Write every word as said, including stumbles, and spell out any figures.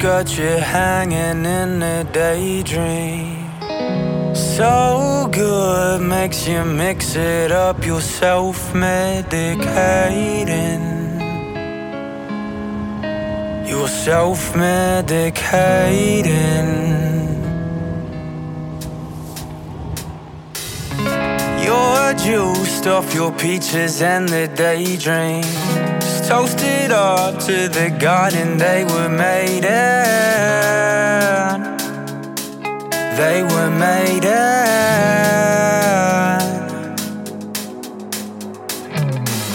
got you hanging in a daydream. So good, makes you mix it up. You're self-medicating. You're self-medicating. You're juiced off your peaches and the daydream. Just toast it up to the garden they were made in. They were made in.